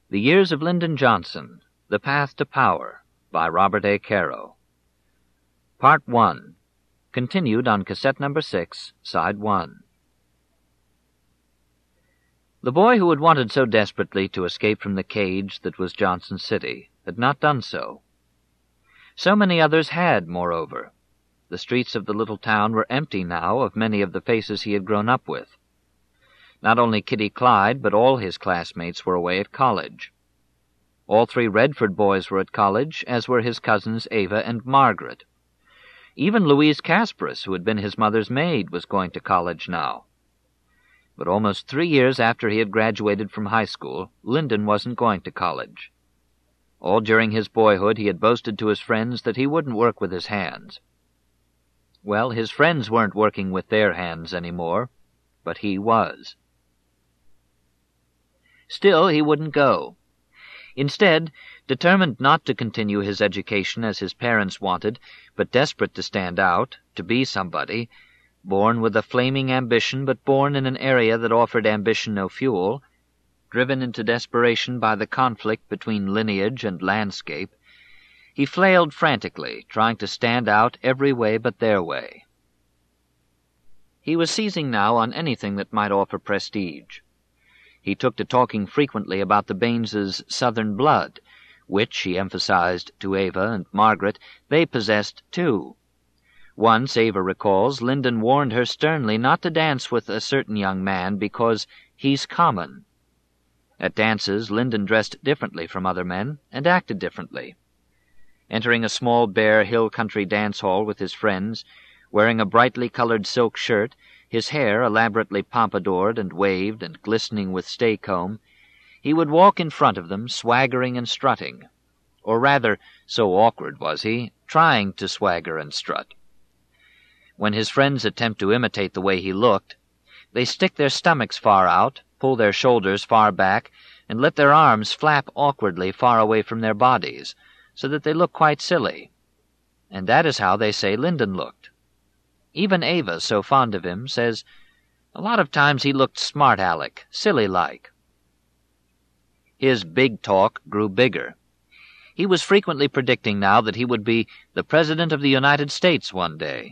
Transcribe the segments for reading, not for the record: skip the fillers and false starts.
The Years of Lyndon Johnson, The Path to Power, by Robert A. Caro. Part 1, continued on cassette number 6, side 1. The boy who had wanted so desperately to escape from the cage that was Johnson City had not done so. So many others had, moreover. The streets of the little town were empty now of many of the faces he had grown up with. Not only Kitty Clyde, but all his classmates were away at college. All three Redford boys were at college, as were his cousins Ava and Margaret. Even Louise Casparis, who had been his mother's maid, was going to college now. But almost 3 years after he had graduated from high school, Lyndon wasn't going to college. All during his boyhood he had boasted to his friends that he wouldn't work with his hands. Well, his friends weren't working with their hands anymore, but he was. Still, he wouldn't go. Instead, determined not to continue his education as his parents wanted, but desperate to stand out, to be somebody, born with a flaming ambition, but born in an area that offered ambition no fuel, driven into desperation by the conflict between lineage and landscape, he flailed frantically, trying to stand out every way but their way. He was seizing now on anything that might offer prestige. He took to talking frequently about the Baineses' Southern blood, which, he emphasized to Ava and Margaret, they possessed too. Once, Ava recalls, Lyndon warned her sternly not to dance with a certain young man because he's common. At dances, Lyndon dressed differently from other men and acted differently. Entering a small bare hill country dance hall with his friends, wearing a brightly colored silk shirt, his hair elaborately pompadoured and waved and glistening with stay-comb, he would walk in front of them, swaggering and strutting. Or rather, so awkward was he, trying to swagger and strut. When his friends attempt to imitate the way he looked, they stick their stomachs far out, pull their shoulders far back, and let their arms flap awkwardly far away from their bodies, so that they look quite silly. And that is how they say Lyndon looked. Even Ava, so fond of him, says, a lot of times he looked smart-aleck, silly-like. His big talk grew bigger. He was frequently predicting now that he would be the President of the United States one day.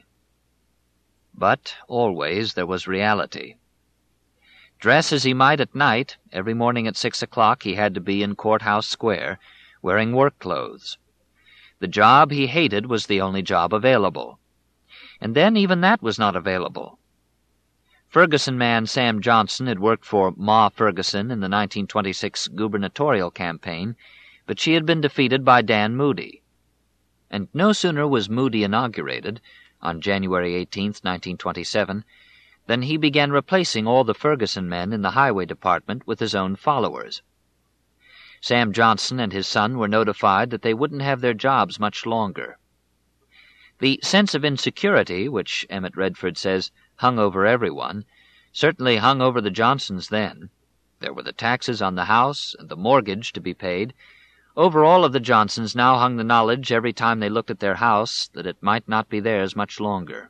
But always there was reality. Dress as he might at night, every morning at 6 o'clock he had to be in Courthouse Square, wearing work clothes. The job he hated was the only job available. And then even that was not available. Ferguson man Sam Johnson had worked for Ma Ferguson in the 1926 gubernatorial campaign, but she had been defeated by Dan Moody. And no sooner was Moody inaugurated, on January 18, 1927, than he began replacing all the Ferguson men in the highway department with his own followers. Sam Johnson and his son were notified that they wouldn't have their jobs much longer. The sense of insecurity, which Emmett Redford says hung over everyone, certainly hung over the Johnsons then. There were the taxes on the house and the mortgage to be paid. Over all of the Johnsons now hung the knowledge every time they looked at their house that it might not be theirs much longer.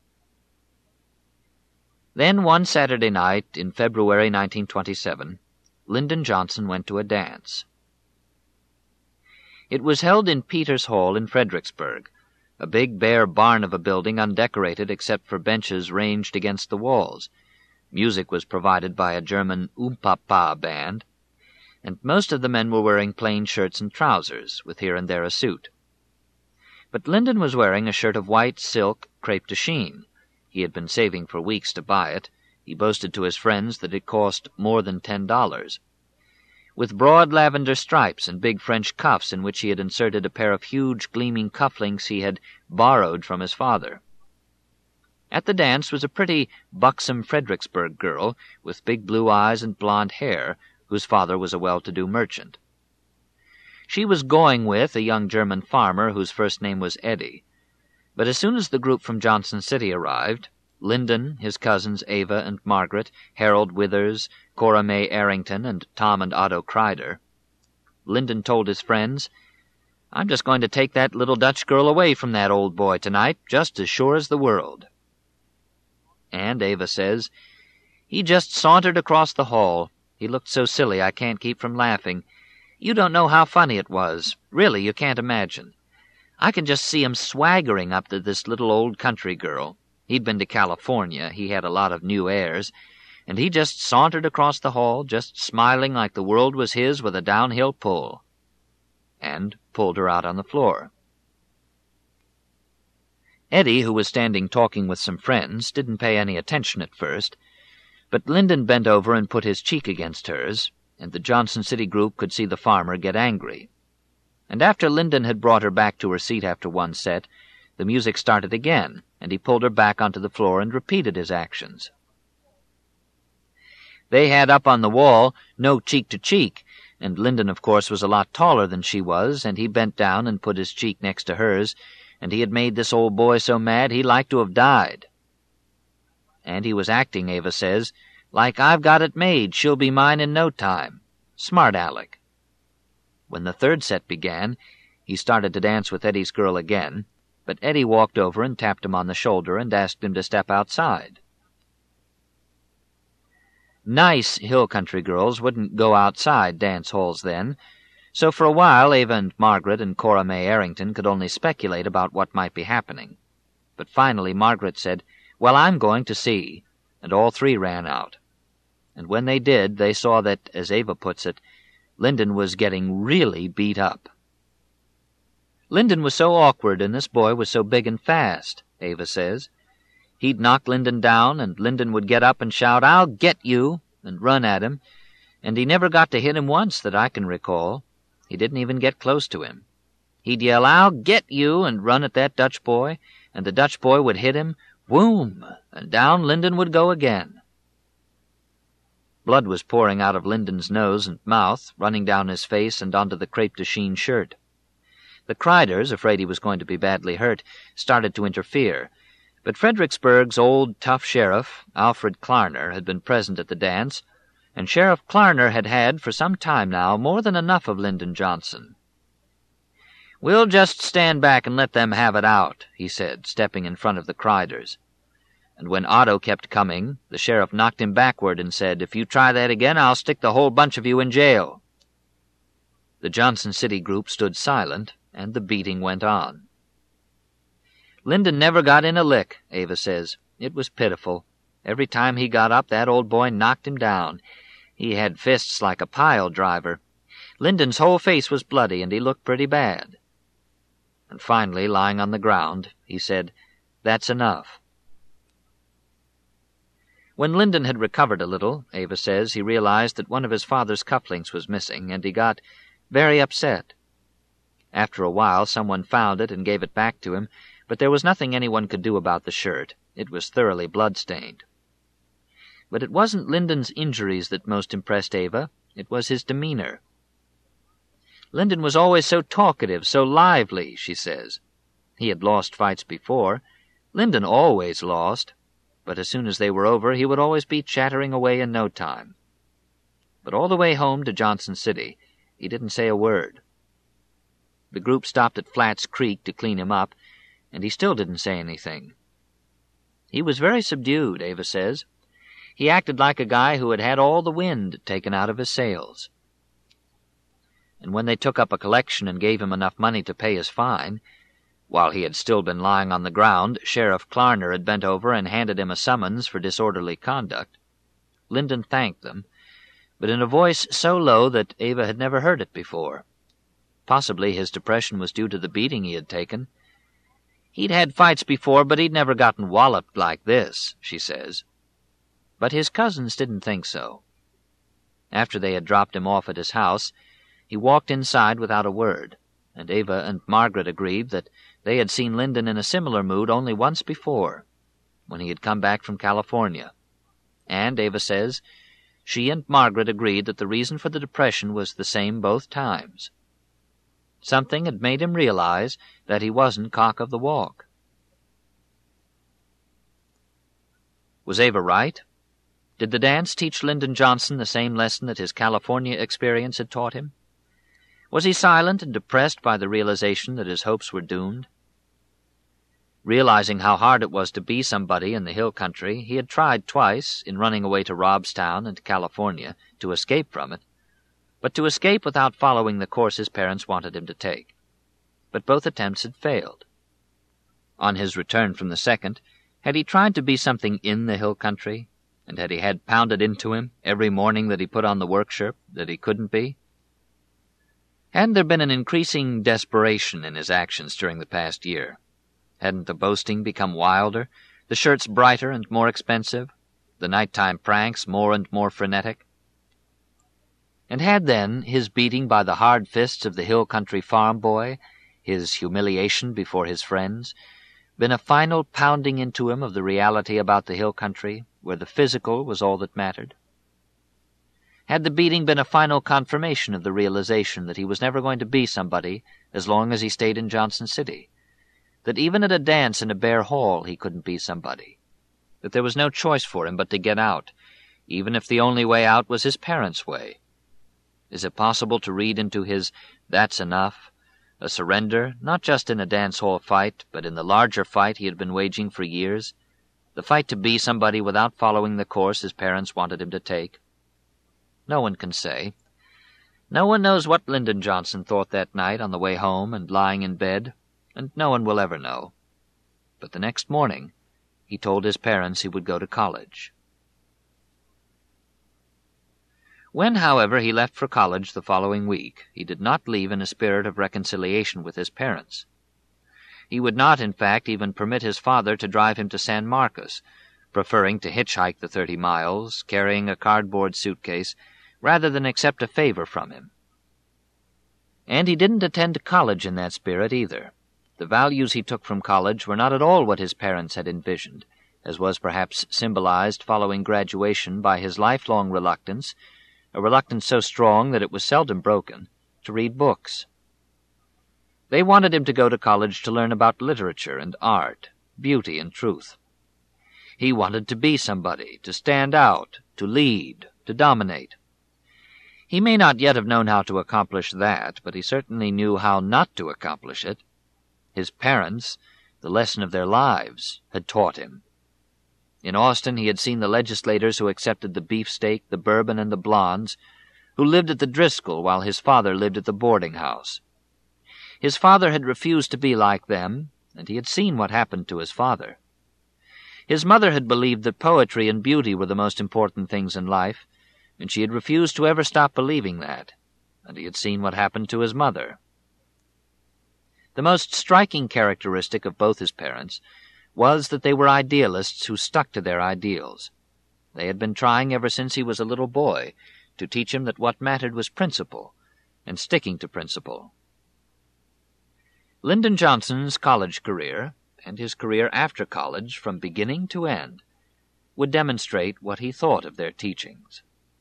Then one Saturday night in February 1927, Lyndon Johnson went to a dance. It was held in Peters Hall in Fredericksburg, a big bare barn of a building undecorated except for benches ranged against the walls. Music was provided by a German Oompapa band, and most of the men were wearing plain shirts and trousers, with here and there a suit. But Lyndon was wearing a shirt of white silk crêpe de chine. He had been saving for weeks to buy it. He boasted to his friends that it cost more than $10. With broad lavender stripes and big French cuffs in which he had inserted a pair of huge gleaming cufflinks he had borrowed from his father. At the dance was a pretty, buxom Fredericksburg girl with big blue eyes and blonde hair, whose father was a well-to-do merchant. She was going with a young German farmer whose first name was Eddie, but as soon as the group from Johnson City arrived, Lyndon, his cousins Ava and Margaret, Harold Withers, Cora May Arrington, and Tom and Otto Kreider, Lyndon told his friends, I'm just going to take that little Dutch girl away from that old boy tonight, just as sure as the world. And Ava says, he just sauntered across the hall. He looked so silly I can't keep from laughing. You don't know how funny it was. Really, you can't imagine. I can just see him swaggering up to this little old country girl. He'd been to California. He had a lot of new airs. And he just sauntered across the hall, just smiling like the world was his with a downhill pull. And pulled her out on the floor. Eddie, who was standing talking with some friends, didn't pay any attention at first, but Lyndon bent over and put his cheek against hers, and the Johnson City group could see the farmer get angry. And after Lyndon had brought her back to her seat after one set, the music started again, and he pulled her back onto the floor and repeated his actions. They had up on the wall, "No cheek to cheek," and Lyndon, of course, was a lot taller than she was, and he bent down and put his cheek next to hers, and he had made this old boy so mad he'd like to have died. And he was acting, Ava says, like I've got it made, she'll be mine in no time. Smart Aleck. When the third set began, he started to dance with Eddie's girl again, but Eddie walked over and tapped him on the shoulder and asked him to step outside. Nice hill country girls wouldn't go outside dance halls then, so for a while Ava and Margaret and Cora May Arrington could only speculate about what might be happening. But finally Margaret said, "Well, I'm going to see," and all three ran out. And when they did, they saw that, as Ava puts it, Lyndon was getting really beat up. Lyndon was so awkward, and this boy was so big and fast, Ava says. He'd knock Lyndon down, and Lyndon would get up and shout, "I'll get you," and run at him, and he never got to hit him once that I can recall. He didn't even get close to him. He'd yell, "I'll get you," and run at that Dutch boy, and the Dutch boy would hit him, whoom, and down Lyndon would go again. Blood was pouring out of Lyndon's nose and mouth, running down his face and onto the crepe-de-chine shirt. The Kreiders, afraid he was going to be badly hurt, started to interfere, but Fredericksburg's old tough sheriff, Alfred Klarner, had been present at the dance, and Sheriff Klarner had had, for some time now, more than enough of Lyndon Johnson. "We'll just stand back and let them have it out," he said, stepping in front of the Kreiders. And when Otto kept coming, the sheriff knocked him backward and said, "If you try that again, I'll stick the whole bunch of you in jail." The Johnson City group stood silent, and the beating went on. Lyndon never got in a lick, Ava says. It was pitiful. Every time he got up, that old boy knocked him down. He had fists like a pile driver. Lyndon's whole face was bloody, and he looked pretty bad. And finally, lying on the ground, he said, "That's enough." When Lyndon had recovered a little, Ava says, he realized that one of his father's cufflinks was missing, and he got very upset. After a while, someone found it and gave it back to him, but there was nothing anyone could do about the shirt. It was thoroughly blood-stained. But it wasn't Lyndon's injuries that most impressed Ava. It was his demeanor. Lyndon was always so talkative, so lively, she says. He had lost fights before. Lyndon always lost, but as soon as they were over, he would always be chattering away in no time. But all the way home to Johnson City, he didn't say a word. The group stopped at Flat's Creek to clean him up, and he still didn't say anything. He was very subdued, Ava says. He acted like a guy who had had all the wind taken out of his sails. And when they took up a collection and gave him enough money to pay his fine, while he had still been lying on the ground, Sheriff Klarner had bent over and handed him a summons for disorderly conduct. Lyndon thanked them, but in a voice so low that Ava had never heard it before. Possibly his depression was due to the beating he had taken. He'd had fights before, but he'd never gotten walloped like this, she says. But his cousins didn't think so. After they had dropped him off at his house, he walked inside without a word, and Ava and Margaret agreed that they had seen Lyndon in a similar mood only once before, when he had come back from California. And, Ava says, she and Margaret agreed that the reason for the depression was the same both times. Something had made him realize that he wasn't cock of the walk. Was Ava right? Did the dance teach Lyndon Johnson the same lesson that his California experience had taught him? Was he silent and depressed by the realization that his hopes were doomed? Realizing how hard it was to be somebody in the hill country, he had tried twice, in running away to Robstown and California, to escape from it, but to escape without following the course his parents wanted him to take. But both attempts had failed. On his return from the second, had he tried to be something in the hill country, and had he had pounded into him every morning that he put on the work shirt that he couldn't be? Hadn't there been an increasing desperation in his actions during the past year? Hadn't the boasting become wilder, the shirts brighter and more expensive, the nighttime pranks more and more frenetic? And had then his beating by the hard fists of the hill country farm boy, his humiliation before his friends, been a final pounding into him of the reality about the hill country, where the physical was all that mattered? Had the beating been a final confirmation of the realization that he was never going to be somebody as long as he stayed in Johnson City? That even at a dance in a bare hall he couldn't be somebody? That there was no choice for him but to get out, even if the only way out was his parents' way? Is it possible to read into his "that's enough" a surrender, not just in a dance-hall fight, but in the larger fight he had been waging for years, the fight to be somebody without following the course his parents wanted him to take? No one can say. No one knows what Lyndon Johnson thought that night on the way home and lying in bed, and no one will ever know. But the next morning he told his parents he would go to college. When, however, he left for college the following week, he did not leave in a spirit of reconciliation with his parents. He would not, in fact, even permit his father to drive him to San Marcos, preferring to hitchhike the 30 miles, carrying a cardboard suitcase, rather than accept a favor from him. And he didn't attend college in that spirit either. The values he took from college were not at all what his parents had envisioned, as was perhaps symbolized following graduation by his lifelong reluctance, a reluctance so strong that it was seldom broken, to read books. They wanted him to go to college to learn about literature and art, beauty and truth. He wanted to be somebody, to stand out, to lead, to dominate. He may not yet have known how to accomplish that, but he certainly knew how not to accomplish it. His parents, the lesson of their lives, had taught him. In Austin he had seen the legislators who accepted the beefsteak, the bourbon, and the blondes, who lived at the Driscoll while his father lived at the boarding house. His father had refused to be like them, and he had seen what happened to his father. His mother had believed that poetry and beauty were the most important things in life, and she had refused to ever stop believing that, and he had seen what happened to his mother. The most striking characteristic of both his parents was that they were idealists who stuck to their ideals. They had been trying ever since he was a little boy to teach him that what mattered was principle, and sticking to principle. Lyndon Johnson's college career, and his career after college from beginning to end, would demonstrate what he thought of their teachings.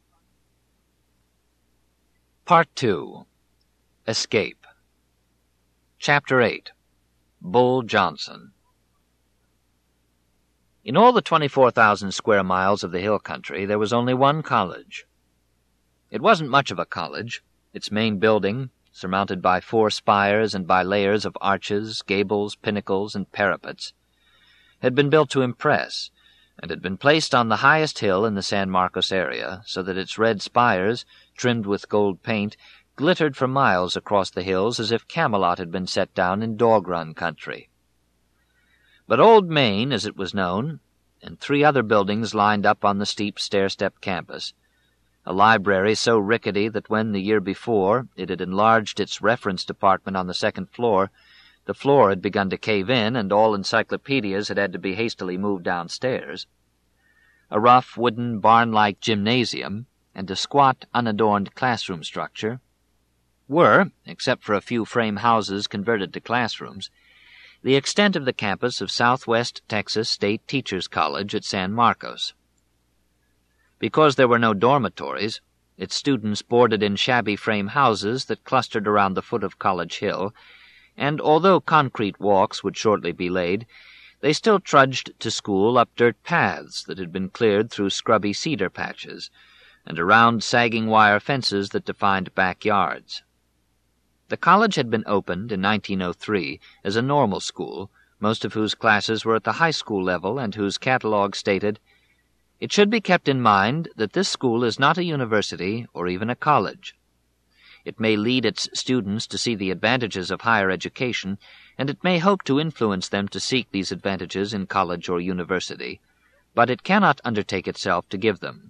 Part 2. Escape. Chapter 8. Bull Johnson. In all the 24,000 square miles of the hill country, there was only one college. It wasn't much of a college. Its main building, surmounted by 4 spires and by layers of arches, gables, pinnacles, and parapets, had been built to impress, and had been placed on the highest hill in the San Marcos area, so that its red spires, trimmed with gold paint, glittered for miles across the hills as if Camelot had been set down in dog-run country. But Old Main, as it was known, and 3 other buildings lined up on the steep stair-step campus, a library so rickety that when, the year before, it had enlarged its reference department on the 2nd floor, the floor had begun to cave in and all encyclopedias had had to be hastily moved downstairs, a rough wooden barn-like gymnasium, and a squat, unadorned classroom structure, were, except for a few frame houses converted to classrooms, the extent of the campus of Southwest Texas State Teachers College at San Marcos. Because there were no dormitories, its students boarded in shabby frame houses that clustered around the foot of College Hill, and although concrete walks would shortly be laid, they still trudged to school up dirt paths that had been cleared through scrubby cedar patches, and around sagging wire fences that defined backyards. The college had been opened in 1903 as a normal school, most of whose classes were at the high school level and whose catalog stated, "It should be kept in mind that this school is not a university or even a college. It may lead its students to see the advantages of higher education, and it may hope to influence them to seek these advantages in college or university, but it cannot undertake itself to give them.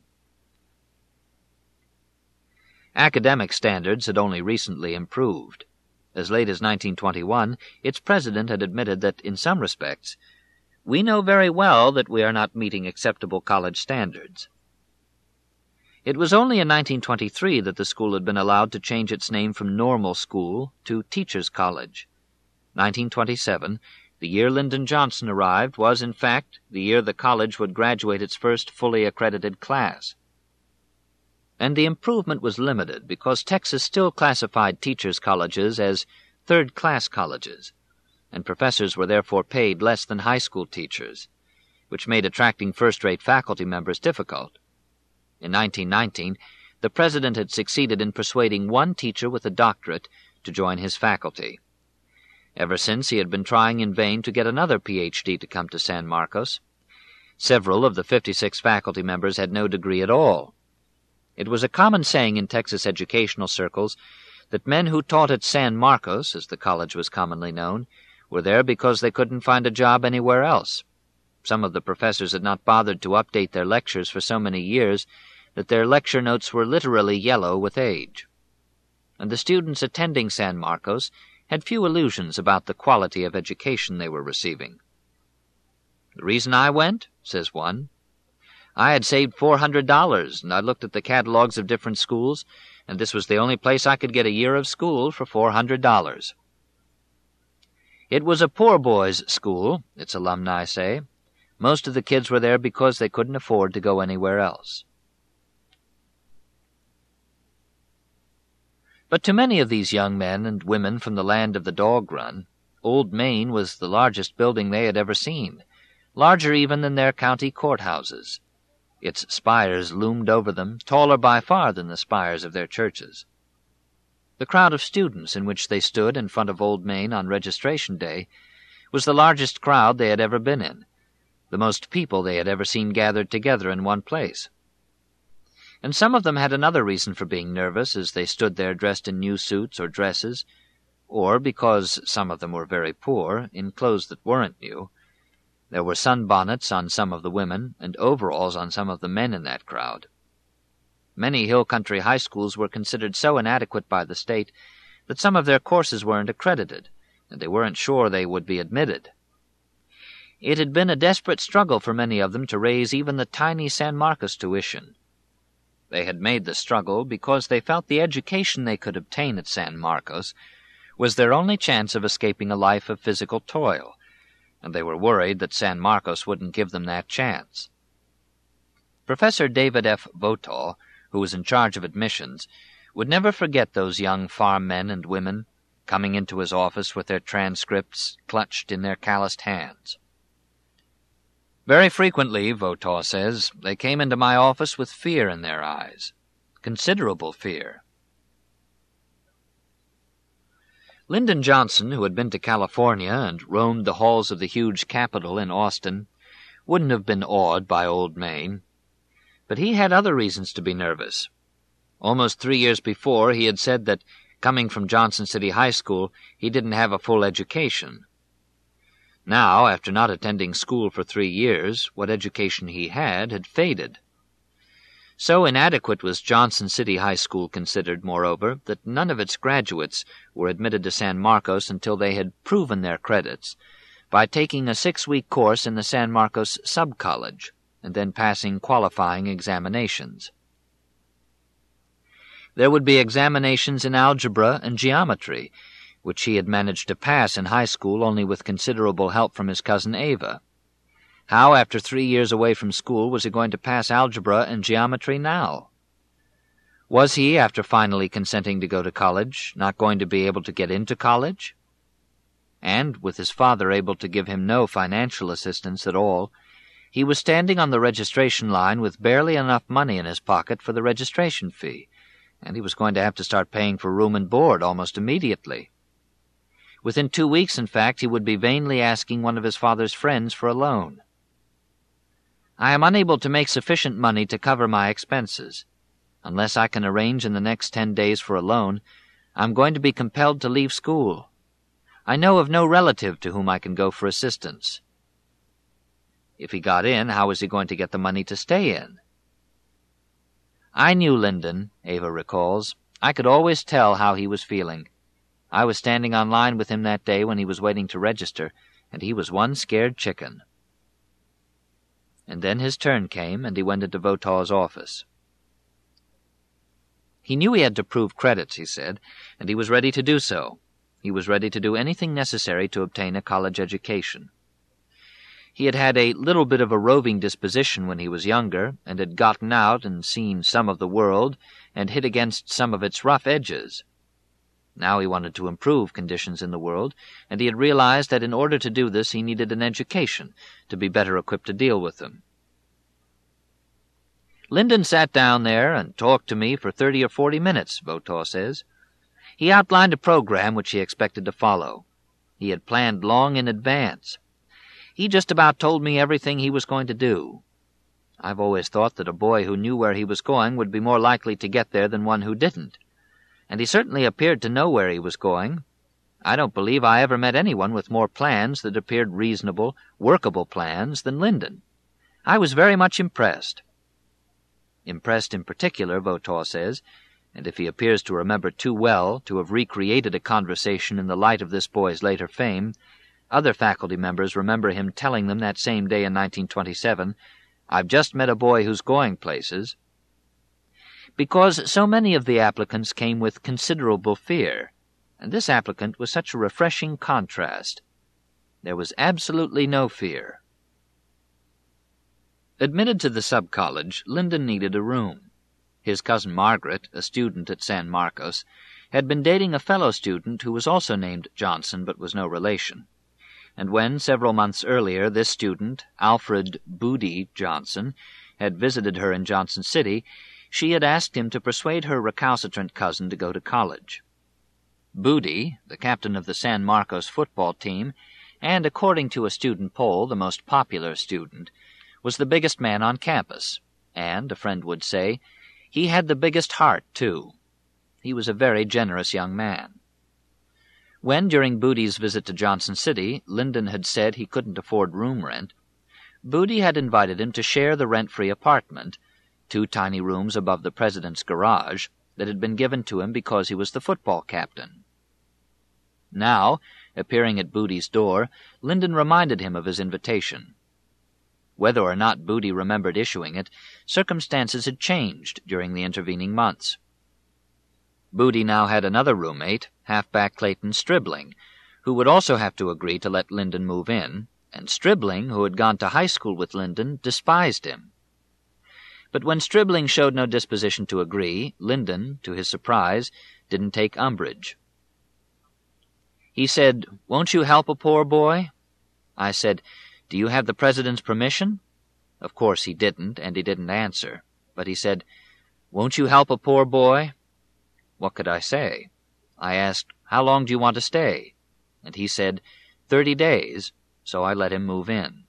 Academic standards had only recently improved. As late as 1921, its president had admitted that, in some respects, "We know very well that we are not meeting acceptable college standards." It was only in 1923 that the school had been allowed to change its name from Normal School to Teachers' College. 1927, the year Lyndon Johnson arrived, was, in fact, the year the college would graduate its first fully accredited class. And the improvement was limited because Texas still classified teachers' colleges as third-class colleges, and professors were therefore paid less than high school teachers, which made attracting first-rate faculty members difficult. In 1919, the president had succeeded in persuading one teacher with a doctorate to join his faculty. Ever since, he had been trying in vain to get another Ph.D. to come to San Marcos. Several of the 56 faculty members had no degree at all. It was a common saying in Texas educational circles that men who taught at San Marcos, as the college was commonly known, were there because they couldn't find a job anywhere else. Some of the professors had not bothered to update their lectures for so many years that their lecture notes were literally yellow with age. And the students attending San Marcos had few illusions about the quality of education they were receiving. "The reason I went," says one, "I had saved $400, and I looked at the catalogs of different schools, and this was the only place I could get a year of school for $400. It was a poor boys' school, its alumni say. Most of the kids were there because they couldn't afford to go anywhere else. But to many of these young men and women from the land of the dog run, Old Main was the largest building they had ever seen, larger even than their county courthouses. Its spires loomed over them, taller by far than the spires of their churches. The crowd of students in which they stood in front of Old Main on registration day was the largest crowd they had ever been in, the most people they had ever seen gathered together in one place. And some of them had another reason for being nervous as they stood there dressed in new suits or dresses, or, because some of them were very poor, in clothes that weren't new. There were sunbonnets on some of the women and overalls on some of the men in that crowd. Many hill country high schools were considered so inadequate by the state that some of their courses weren't accredited, and they weren't sure they would be admitted. It had been a desperate struggle for many of them to raise even the tiny San Marcos tuition. They had made the struggle because they felt the education they could obtain at San Marcos was their only chance of escaping a life of physical toil, and they were worried that San Marcos wouldn't give them that chance. Professor David F. Votaw, who was in charge of admissions, would never forget those young farm men and women coming into his office with their transcripts clutched in their calloused hands. Very frequently, Votaw says, they came into my office with fear in their eyes, considerable fear. Lyndon Johnson, who had been to California and roamed the halls of the huge Capitol in Austin, wouldn't have been awed by Old Main. But he had other reasons to be nervous. Almost 3 years before, he had said that, coming from Johnson City High School, he didn't have a full education. Now, after not attending school for 3 years, what education he had faded. So inadequate was Johnson City High School considered, moreover, that none of its graduates were admitted to San Marcos until they had proven their credits by taking a 6-week course in the San Marcos Sub-College and then passing qualifying examinations. There would be examinations in algebra and geometry, which he had managed to pass in high school only with considerable help from his cousin Ava. How, after 3 years away from school, was he going to pass algebra and geometry now? Was he, after finally consenting to go to college, not going to be able to get into college? And, with his father able to give him no financial assistance at all, he was standing on the registration line with barely enough money in his pocket for the registration fee, and he was going to have to start paying for room and board almost immediately. Within 2 weeks, in fact, he would be vainly asking one of his father's friends for a loan. "I am unable to make sufficient money to cover my expenses. Unless I can arrange in the next 10 days for a loan, I'm going to be compelled to leave school. I know of no relative to whom I can go for assistance. If he got in, how was he going to get the money to stay in? I knew Lyndon, Ava recalls. I could always tell how he was feeling. I was standing on line with him that day when he was waiting to register, and he was one scared chicken. And then his turn came, and he went into Votaw's office. He knew he had to prove credits, he said, and he was ready to do so. He was ready to do anything necessary to obtain a college education. He had had a little bit of a roving disposition when he was younger, and had gotten out and seen some of the world, and hit against some of its rough edges. Now he wanted to improve conditions in the world, and he had realized that in order to do this he needed an education to be better equipped to deal with them. Lyndon sat down there and talked to me for 30 or 40 minutes, Votaw says. He outlined a program which he expected to follow. He had planned long in advance. He just about told me everything he was going to do. I've always thought that a boy who knew where he was going would be more likely to get there than one who didn't. And he certainly appeared to know where he was going. I don't believe I ever met anyone with more plans that appeared reasonable, workable plans than Lyndon. I was very much impressed. Impressed in particular, Votaw says, and if he appears to remember too well to have recreated a conversation in the light of this boy's later fame, other faculty members remember him telling them that same day in 1927, "I've just met a boy who's going places," because so many of the applicants came with considerable fear, and this applicant was such a refreshing contrast. There was absolutely no fear. Admitted to the sub-college, Lyndon needed a room. His cousin Margaret, a student at San Marcos, had been dating a fellow student who was also named Johnson but was no relation. And when, several months earlier, this student, Alfred Booty Johnson, had visited her in Johnson City, she had asked him to persuade her recalcitrant cousin to go to college. Booty, the captain of the San Marcos football team, and, according to a student poll, the most popular student, was the biggest man on campus, and, a friend would say, he had the biggest heart, too. He was a very generous young man. When, during Booty's visit to Johnson City, Lyndon had said he couldn't afford room rent, Booty had invited him to share the rent-free apartment, 2 tiny rooms above the president's garage, that had been given to him because he was the football captain. Now, appearing at Booty's door, Lyndon reminded him of his invitation. Whether or not Booty remembered issuing it, circumstances had changed during the intervening months. Booty now had another roommate, halfback Clayton Stribling, who would also have to agree to let Lyndon move in, and Stribling, who had gone to high school with Lyndon, despised him. But when Stribling showed no disposition to agree, Lyndon, to his surprise, didn't take umbrage. He said, "Won't you help a poor boy?" I said, "Do you have the president's permission?" Of course he didn't, and he didn't answer. But he said, "Won't you help a poor boy?" What could I say? I asked, "How long do you want to stay?" And he said, 30 days, so I let him move in.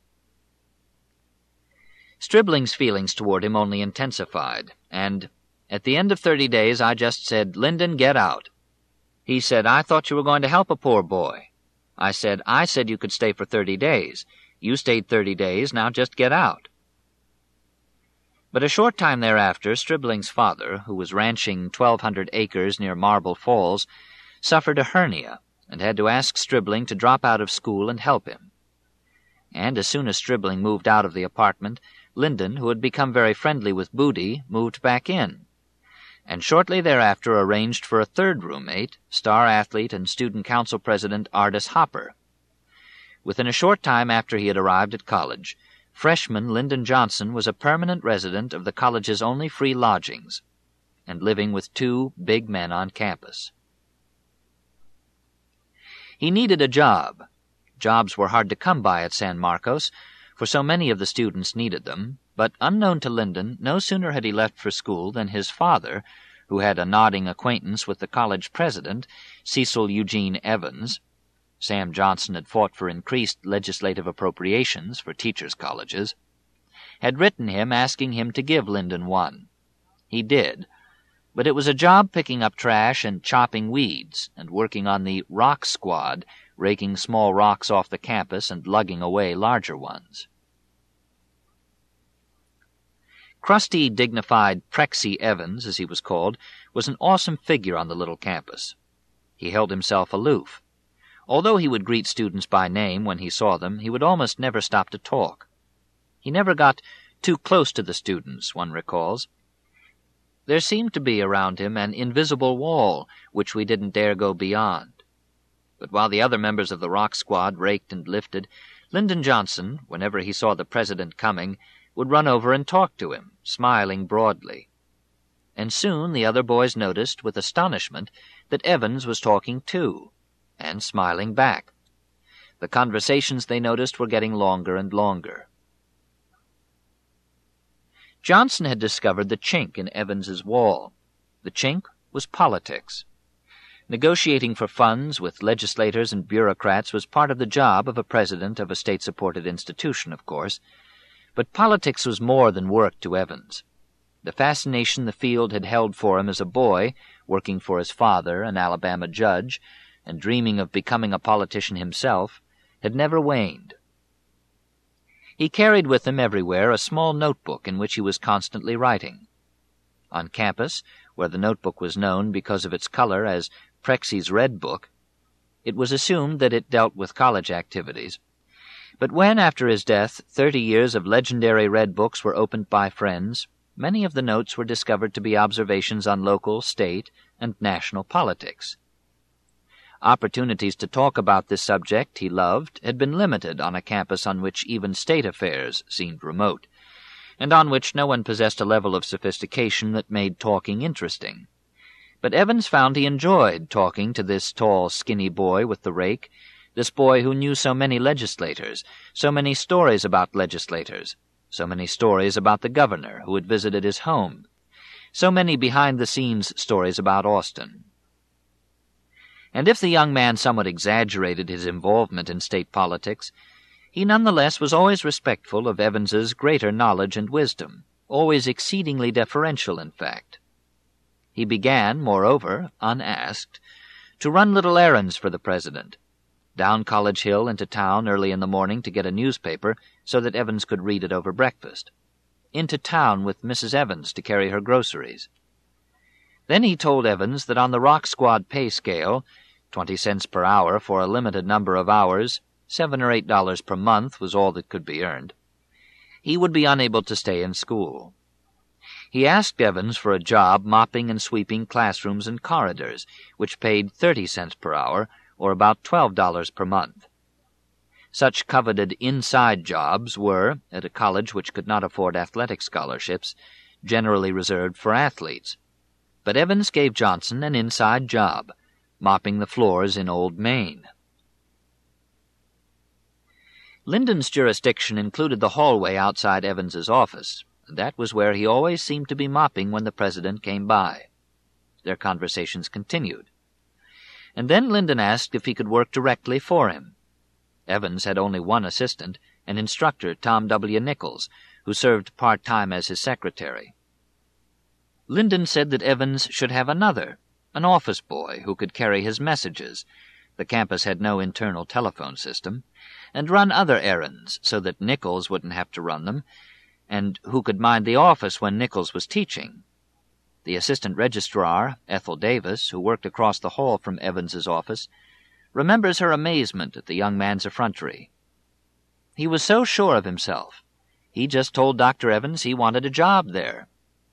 Stribling's feelings toward him only intensified, and at the end of 30 days I just said, "Lyndon, get out." He said, "I thought you were going to help a poor boy." I said you could stay for 30 days. You stayed 30 days, now just get out. But a short time thereafter, Stribling's father, who was ranching 1,200 acres near Marble Falls, suffered a hernia and had to ask Stribling to drop out of school and help him. And as soon as Stribling moved out of the apartment, Lyndon, who had become very friendly with Booty, moved back in, and shortly thereafter arranged for a third roommate, star athlete and student council president Ardis Hopper. Within a short time after he had arrived at college, freshman Lyndon Johnson was a permanent resident of the college's only free lodgings, and living with 2 big men on campus. He needed a job. Jobs were hard to come by at San Marcos, for so many of the students needed them, but unknown to Lyndon, no sooner had he left for school than his father, who had a nodding acquaintance with the college president, Cecil Eugene Evans — Sam Johnson had fought for increased legislative appropriations for teachers' colleges — had written him asking him to give Lyndon one. He did, but it was a job picking up trash and chopping weeds and working on the rock squad, raking small rocks off the campus and lugging away larger ones. Crusty, dignified Prexy Evans, as he was called, was an awesome figure on the little campus. He held himself aloof. Although he would greet students by name when he saw them, he would almost never stop to talk. He never got too close to the students, one recalls. There seemed to be around him an invisible wall which we didn't dare go beyond. But while the other members of the rock squad raked and lifted, Lyndon Johnson, whenever he saw the president coming, would run over and talk to him, smiling broadly. And soon the other boys noticed with astonishment that Evans was talking too, and smiling back. The conversations, they noticed, were getting longer and longer. Johnson had discovered the chink in Evans's wall. The chink was politics. Negotiating for funds with legislators and bureaucrats was part of the job of a president of a state-supported institution, of course, but politics was more than work to Evans. The fascination the field had held for him as a boy, working for his father, an Alabama judge, and dreaming of becoming a politician himself, had never waned. He carried with him everywhere a small notebook in which he was constantly writing. On campus, where the notebook was known because of its color as Prexy's Red Book, it was assumed that it dealt with college activities. But when, after his death, 30 years of legendary red books were opened by friends, many of the notes were discovered to be observations on local, state, and national politics. Opportunities to talk about this subject he loved had been limited on a campus on which even state affairs seemed remote, and on which no one possessed a level of sophistication that made talking interesting. But Evans found he enjoyed talking to this tall, skinny boy with the rake, this boy who knew so many legislators, so many stories about legislators, so many stories about the governor who had visited his home, so many behind-the-scenes stories about Austin. And if the young man somewhat exaggerated his involvement in state politics, he nonetheless was always respectful of Evans's greater knowledge and wisdom, always exceedingly deferential, in fact. He began, moreover, unasked, to run little errands for the president, down College Hill into town early in the morning to get a newspaper so that Evans could read it over breakfast, into town with Mrs. Evans to carry her groceries. Then he told Evans that on the Rock Squad pay scale, 20 cents per hour for a limited number of hours, $7 or $8 per month was all that could be earned, he would be unable to stay in school. He asked Evans for a job mopping and sweeping classrooms and corridors, which paid 30 cents per hour, or about $12 per month. Such coveted inside jobs were, at a college which could not afford athletic scholarships, generally reserved for athletes. But Evans gave Johnson an inside job, mopping the floors in Old Main. Lyndon's jurisdiction included the hallway outside Evans's office, and that was where he always seemed to be mopping when the president came by. Their conversations continued. And then Lyndon asked if he could work directly for him. Evans had only one assistant, an instructor, Tom W. Nichols, who served part-time as his secretary. Lyndon said that Evans should have another, an office boy who could carry his messages — the campus had no internal telephone system — and run other errands so that Nichols wouldn't have to run them, and who could mind the office when Nichols was teaching. The assistant registrar, Ethel Davis, who worked across the hall from Evans's office, remembers her amazement at the young man's effrontery. He was so sure of himself. He just told Dr. Evans he wanted a job there.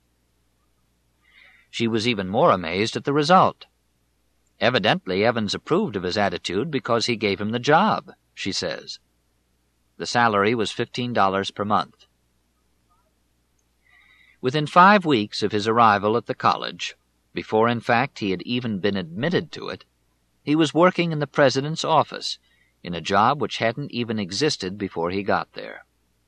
She was even more amazed at the result. Evidently, Evans approved of his attitude because he gave him the job, she says. The salary was $15 per month. Within 5 weeks of his arrival at the college, before in fact he had even been admitted to it, he was working in the president's office, in a job which hadn't even existed before he got there.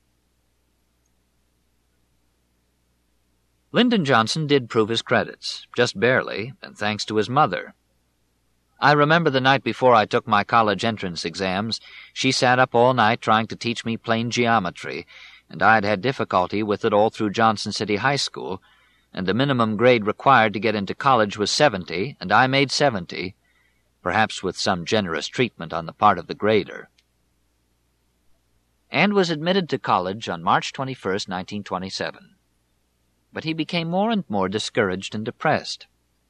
Lyndon Johnson did prove his credits, just barely, and thanks to his mother. I remember the night before I took my college entrance exams, she sat up all night trying to teach me plane geometry, and I had had difficulty with it all through Johnson City High School, and the minimum grade required to get into college was 70, and I made 70, perhaps with some generous treatment on the part of the grader, and was admitted to college on March 21st, 1927. But he became more and more discouraged and depressed.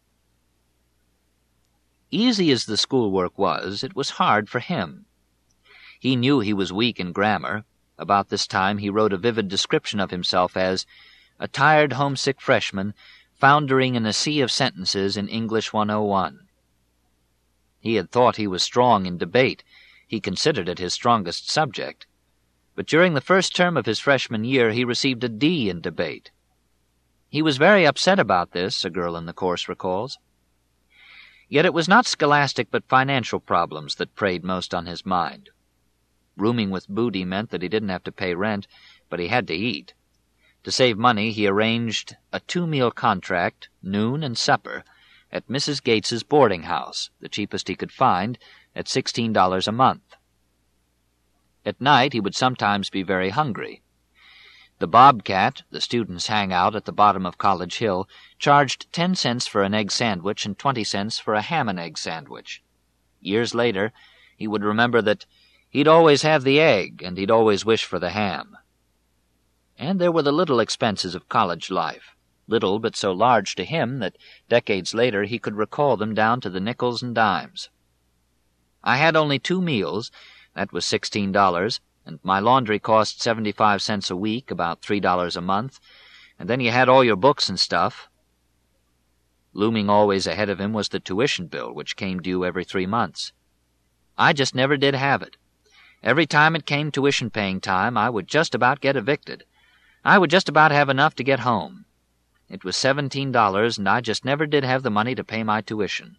Easy as the schoolwork was, it was hard for him. He knew he was weak in grammar. About this time he wrote a vivid description of himself as a tired, homesick freshman foundering in a sea of sentences in English 101. He had thought he was strong in debate. He considered it his strongest subject. But during the first term of his freshman year he received a D in debate. He was very upset about this, a girl in the course recalls. Yet it was not scholastic but financial problems that preyed most on his mind. Rooming with Booty meant that he didn't have to pay rent, but he had to eat. To save money, he arranged a 2-meal contract, noon and supper, at Mrs. Gates's boarding house, the cheapest he could find, at $16 a month. At night, he would sometimes be very hungry. The Bobcat, the students' hangout at the bottom of College Hill, charged 10 cents for an egg sandwich and 20 cents for a ham and egg sandwich. Years later, he would remember that he'd always have the egg, and he'd always wish for the ham. And there were the little expenses of college life, little but so large to him that decades later he could recall them down to the nickels and dimes. I had only 2 meals, that was $16, and my laundry cost 75 cents a week, about $3 a month, and then you had all your books and stuff. Looming always ahead of him was the tuition bill, which came due every 3 months. I just never did have it. Every time it came tuition-paying time, I would just about get evicted. I would just about have enough to get home. It was $17, and I just never did have the money to pay my tuition.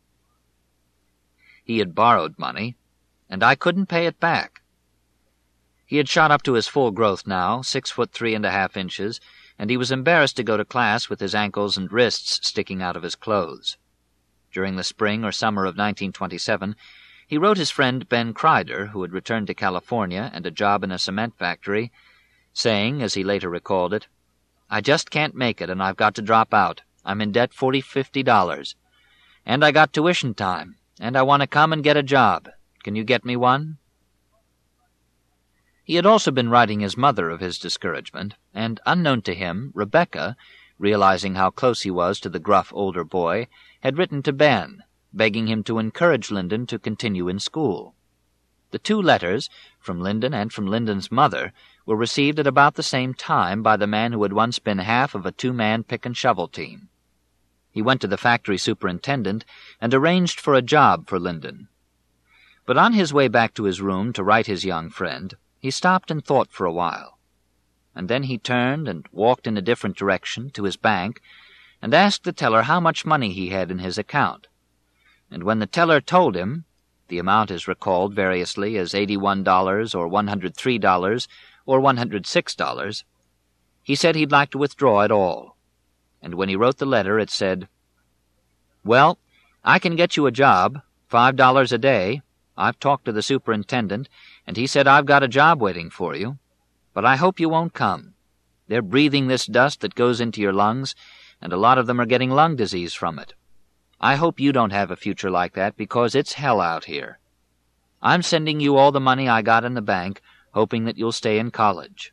He had borrowed money, and I couldn't pay it back. He had shot up to his full growth now, 6 foot 3½ inches, and he was embarrassed to go to class with his ankles and wrists sticking out of his clothes. During the spring or summer of 1927, he wrote his friend Ben Kreider, who had returned to California and a job in a cement factory, saying, as he later recalled it, "I just can't make it, and I've got to drop out. I'm in debt $50. And I got tuition time, and I want to come and get a job. Can you get me one?" He had also been writing his mother of his discouragement, and, unknown to him, Rebecca, realizing how close he was to the gruff older boy, had written to Ben, begging him to encourage Lyndon to continue in school. The 2 letters, from Lyndon and from Lyndon's mother, were received at about the same time by the man who had once been half of a 2-man pick-and-shovel team. He went to the factory superintendent and arranged for a job for Lyndon. But on his way back to his room to write his young friend, he stopped and thought for a while. And then he turned and walked in a different direction to his bank and asked the teller how much money he had in his account. And when the teller told him, the amount is recalled variously as $81 or $103 or $106, he said he'd like to withdraw it all. And when he wrote the letter, it said, "Well, I can get you a job, $5 a day. I've talked to the superintendent, and he said I've got a job waiting for you. But I hope you won't come. They're breathing this dust that goes into your lungs, and a lot of them are getting lung disease from it. I hope you don't have a future like that, because it's hell out here. I'm sending you all the money I got in the bank, hoping that you'll stay in college."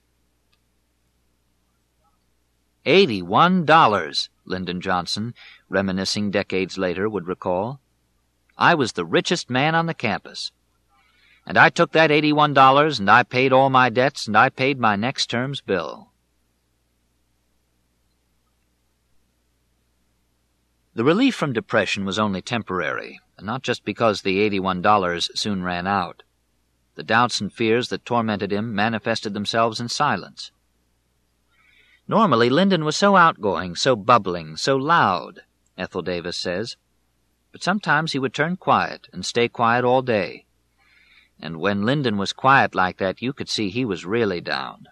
$81, Lyndon Johnson, reminiscing decades later, would recall. I was the richest man on the campus. And I took that $81, and I paid all my debts, and I paid my next term's bill. The relief from depression was only temporary, and not just because the $81 soon ran out. The doubts and fears that tormented him manifested themselves in silence. Normally, Lyndon was so outgoing, so bubbling, so loud, Ethel Davis says. But sometimes he would turn quiet and stay quiet all day. And when Lyndon was quiet like that, you could see he was really down.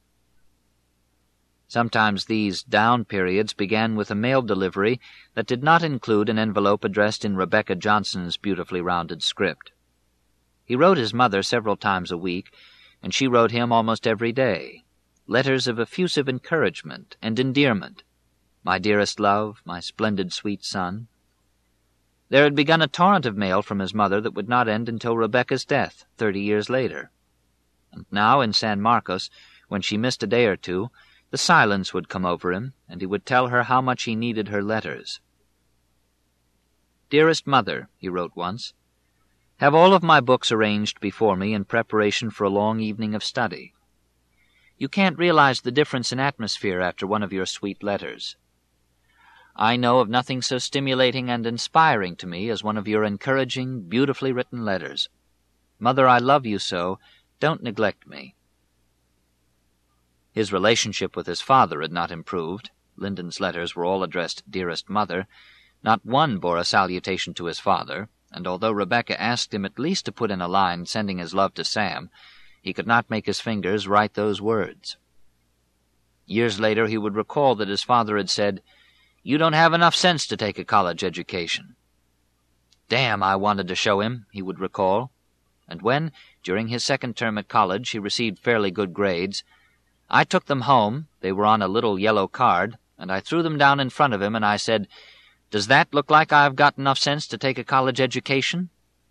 Sometimes these down periods began with a mail delivery that did not include an envelope addressed in Rebecca Johnson's beautifully rounded script. He wrote his mother several times a week, and she wrote him almost every day, letters of effusive encouragement and endearment. My dearest love, my splendid sweet son. There had begun a torrent of mail from his mother that would not end until Rebecca's death, 30 years later. And now, in San Marcos, when she missed a day or two, the silence would come over him, and he would tell her how much he needed her letters. "Dearest Mother," he wrote once, "have all of my books arranged before me in preparation for a long evening of study. You can't realize the difference in atmosphere after one of your sweet letters. I know of nothing so stimulating and inspiring to me as one of your encouraging, beautifully written letters. Mother, I love you so. Don't neglect me." His relationship with his father had not improved. Lyndon's letters were all addressed "Dearest Mother." Not one bore a salutation to his father, and although Rebecca asked him at least to put in a line sending his love to Sam, he could not make his fingers write those words. Years later he would recall that his father had said, "You don't have enough sense to take a college education." "Damn, I wanted to show him," he would recall. And when, during his second term at college, he received fairly good grades, "I took them home, they were on a little yellow card, and I threw them down in front of him, and I said, 'Does that look like I've got enough sense to take a college education?'"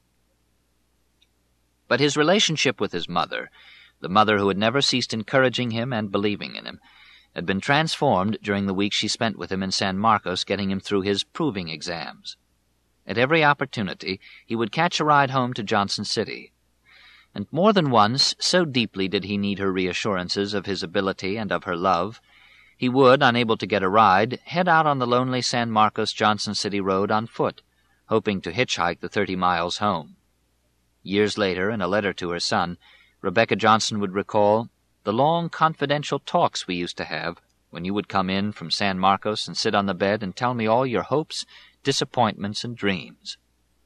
But his relationship with his mother, the mother who had never ceased encouraging him and believing in him, had been transformed during the week she spent with him in San Marcos getting him through his proving exams. At every opportunity he would catch a ride home to Johnson City. And more than once, so deeply did he need her reassurances of his ability and of her love, he would, unable to get a ride, head out on the lonely San Marcos-Johnson City road on foot, hoping to hitchhike the 30 miles home. Years later, in a letter to her son, Rebecca Johnson would recall the long confidential talks we used to have when you would come in from San Marcos and sit on the bed and tell me all your hopes, disappointments, and dreams.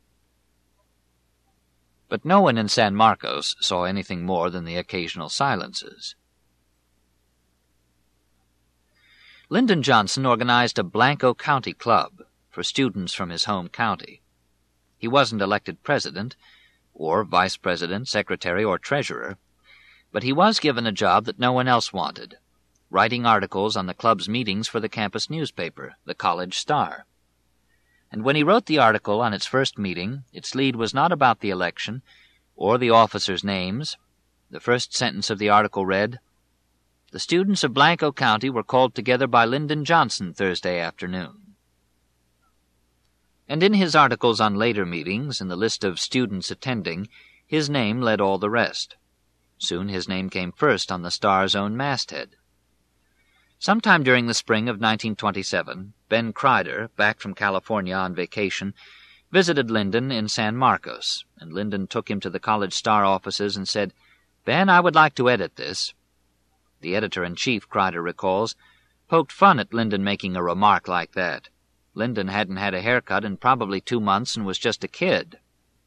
But no one in San Marcos saw anything more than the occasional silences. Lyndon Johnson organized a Blanco County Club for students from his home county. He wasn't elected president, or vice president, secretary, or treasurer, but he was given a job that no one else wanted, writing articles on the club's meetings for the campus newspaper, the College Star. And when he wrote the article on its first meeting, its lead was not about the election or the officers' names. The first sentence of the article read, "The students of Blanco County were called together by Lyndon Johnson Thursday afternoon." And in his articles on later meetings, in the list of students attending, his name led all the rest. Soon his name came first on the Star's own masthead. Sometime during the spring of 1927, Ben Crider, back from California on vacation, visited Lyndon in San Marcos, and Lyndon took him to the College Star offices and said, "Ben, I would like to edit this." The editor-in-chief, Crider recalls, poked fun at Lyndon making a remark like that. Lyndon hadn't had a haircut in probably 2 months and was just a kid.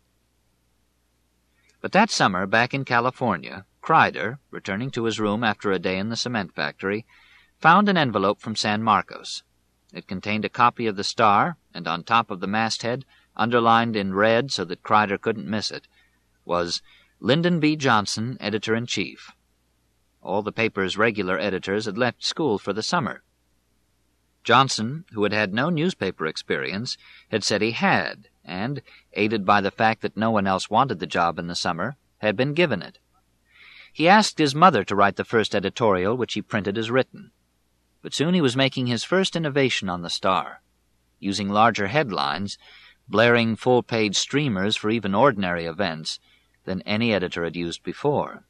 But that summer, back in California, Crider, returning to his room after a day in the cement factory, found an envelope from San Marcos. It contained a copy of the Star, and on top of the masthead, underlined in red so that Crider couldn't miss it, was Lyndon B. Johnson, editor-in-chief. All the paper's regular editors had left school for the summer. Johnson, who had had no newspaper experience, had said he had, and, aided by the fact that no one else wanted the job in the summer, had been given it. He asked his mother to write the first editorial, which he printed as written. But soon he was making his first innovation on the Star, using larger headlines, blaring full-page streamers for even ordinary events, than any editor had used before.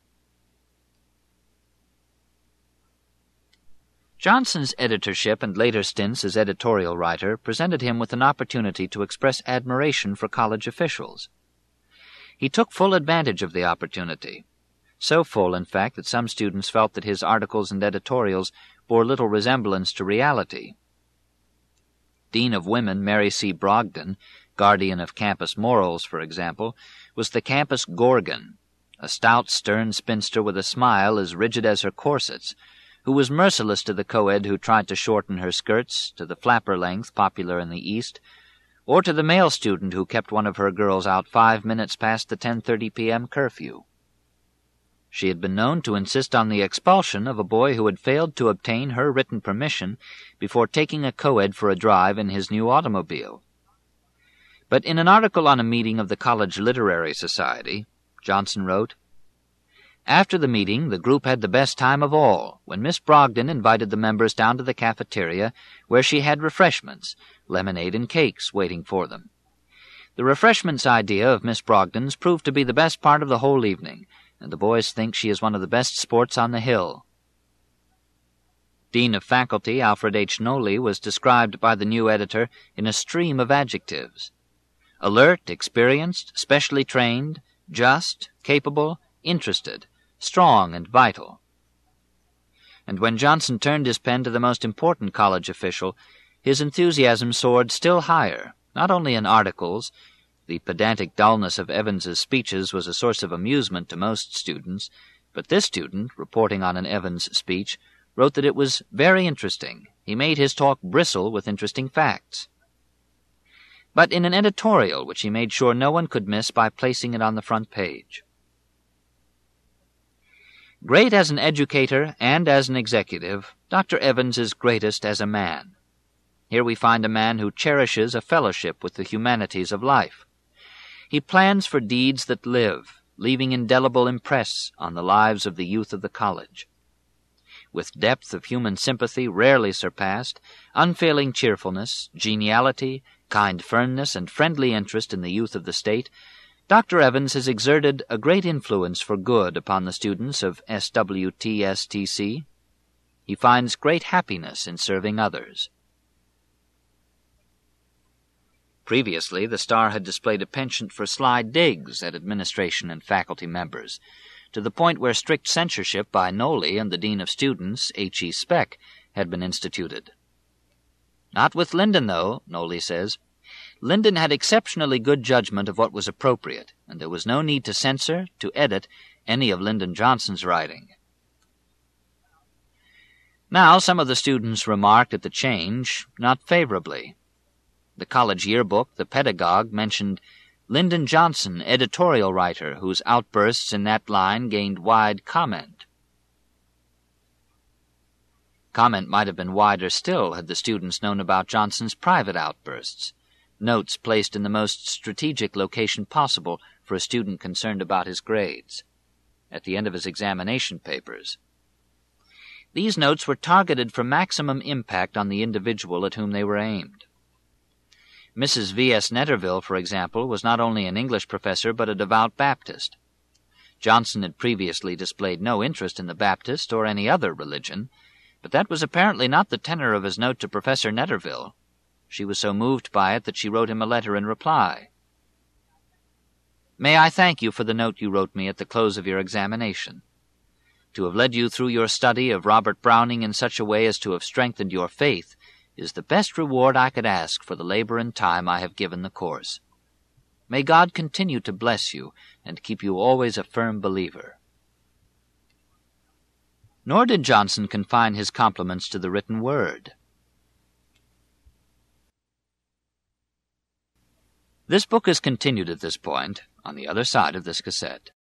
Johnson's editorship and later stints as editorial writer presented him with an opportunity to express admiration for college officials. He took full advantage of the opportunity, so full, in fact, that some students felt that his articles and editorials bore little resemblance to reality. Dean of Women Mary C. Brogdon, guardian of campus morals, for example, was the campus Gorgon, a stout, stern spinster with a smile as rigid as her corsets, who was merciless to the co-ed who tried to shorten her skirts to the flapper length popular in the East, or to the male student who kept one of her girls out 5 minutes past the 10:30 p.m. curfew. She had been known to insist on the expulsion of a boy who had failed to obtain her written permission before taking a co-ed for a drive in his new automobile. But in an article on a meeting of the College Literary Society, Johnson wrote, "After the meeting, the group had the best time of all, when Miss Brogden invited the members down to the cafeteria, where she had refreshments, lemonade and cakes, waiting for them. The refreshments idea of Miss Brogden's proved to be the best part of the whole evening, and the boys think she is one of the best sports on the Hill." Dean of Faculty Alfred H. Noley was described by the new editor in a stream of adjectives: alert, experienced, specially trained, just, capable, interested, strong, and vital. And when Johnson turned his pen to the most important college official, his enthusiasm soared still higher, not only in articles. The pedantic dullness of Evans's speeches was a source of amusement to most students, but this student, reporting on an Evans speech, wrote that it was very interesting. He made his talk bristle with interesting facts. But in an editorial which he made sure no one could miss by placing it on the front page. Great as an educator and as an executive, Dr. Evans is greatest as a man. Here we find a man who cherishes a fellowship with the humanities of life. He plans for deeds that live, leaving indelible impress on the lives of the youth of the college. With depth of human sympathy rarely surpassed, unfailing cheerfulness, geniality, kind firmness, and friendly interest in the youth of the state, Dr. Evans has exerted a great influence for good upon the students of SWTSTC. He finds great happiness in serving others. Previously, the Star had displayed a penchant for sly digs at administration and faculty members, to the point where strict censorship by Noley and the Dean of Students, H.E. Speck, had been instituted. Not with Linden, though, Noley says. Linden had exceptionally good judgment of what was appropriate, and there was no need to censor, to edit, any of Lyndon Johnson's writing. Now some of the students remarked at the change not favorably. The college yearbook, The Pedagogue, mentioned Lyndon Johnson, editorial writer, whose outbursts in that line gained wide comment. Comment might have been wider still had the students known about Johnson's private outbursts, notes placed in the most strategic location possible for a student concerned about his grades, at the end of his examination papers. These notes were targeted for maximum impact on the individual at whom they were aimed. Mrs. V.S. Netterville, for example, was not only an English professor but a devout Baptist. Johnson had previously displayed no interest in the Baptist or any other religion, but that was apparently not the tenor of his note to Professor Netterville. She was so moved by it that she wrote him a letter in reply. "May I thank you for the note you wrote me at the close of your examination. To have led you through your study of Robert Browning in such a way as to have strengthened your faith is the best reward I could ask for the labor and time I have given the course. May God continue to bless you and keep you always a firm believer." Nor did Johnson confine his compliments to the written word. This book is continued at this point on the other side of this cassette.